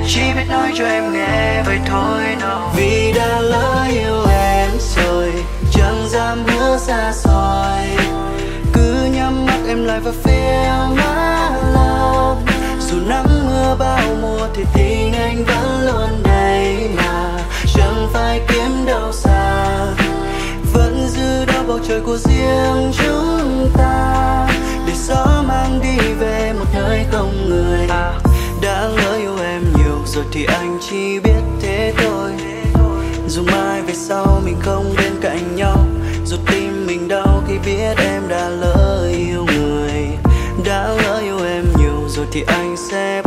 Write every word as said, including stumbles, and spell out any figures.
chỉ biết nói cho em nghe vậy thôi đâu. Vì đã lỡ yêu em rồi, chẳng dám hứa xa xôi, cứ nhắm mắt em lại và feel my love. Dù nắng mưa bao mùa thì tình anh vẫn luôn đây mà, chẳng phải kiếm đâu xa, vẫn giữ đó bầu trời của riêng chúng ta, để gió mang đi về một nơi không người. Đã lỡ yêu em nhiều rồi thì anh chỉ biết thế thôi, dù mai về sau mình không bên cạnh nhau, dù tim mình đau khi biết em đã lỡ yêu người. Đã lỡ yêu em nhiều rồi thì anh sẽ